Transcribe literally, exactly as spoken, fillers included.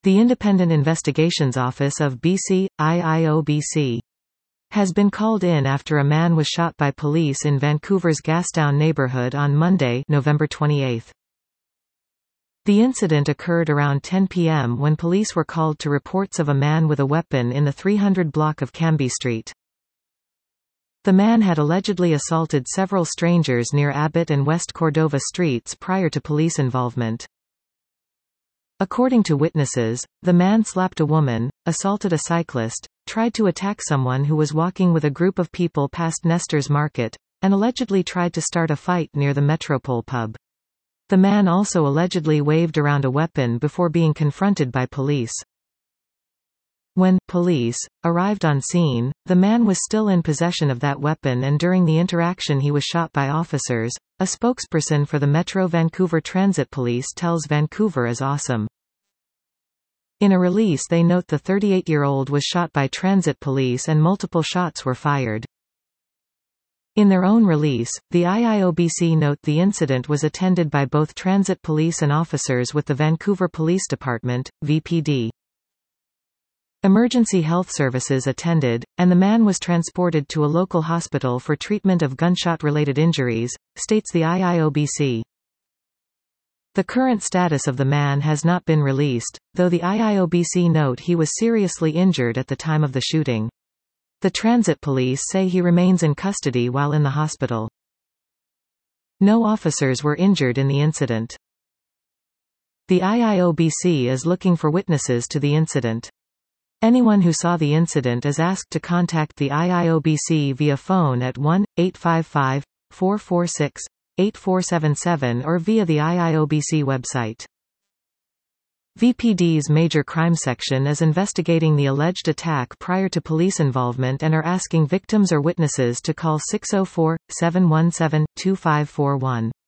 The Independent Investigations Office of B C, I I O B C, has been called in after a man was shot by police in Vancouver's Gastown neighbourhood on Monday, November twenty-eighth. The incident occurred around ten p m when police were called to reports of a man with a weapon in the three hundred block of Cambie Street. The man had allegedly assaulted several strangers near Abbott and West Cordova Streets prior to police involvement. According to witnesses, the man slapped a woman, assaulted a cyclist, tried to attack someone who was walking with a group of people past Nestor's Market, and allegedly tried to start a fight near the Metropole pub. The man also allegedly waved around a weapon before being confronted by police. When police arrived on scene, the man was still in possession of that weapon, and during the interaction he was shot by officers. A spokesperson for the Metro Vancouver Transit Police tells Vancouver is awesome. In a release they note the thirty-eight-year-old was shot by transit police and multiple shots were fired. In their own release, the I I O B C note the incident was attended by both transit police and officers with the Vancouver Police Department, V P D. Emergency health services attended, and the man was transported to a local hospital for treatment of gunshot-related injuries, states the I I O B C. The current status of the man has not been released, though the I I O B C note he was seriously injured at the time of the shooting. The transit police say he remains in custody while in the hospital. No officers were injured in the incident. The I I O B C is looking for witnesses to the incident. Anyone who saw the incident is asked to contact the I I O B C via phone at one eight five five, four four six, eight four seven seven or via the I I O B C website. V P D's Major Crime Section is investigating the alleged attack prior to police involvement and are asking victims or witnesses to call six oh four, seven one seven, two five four one.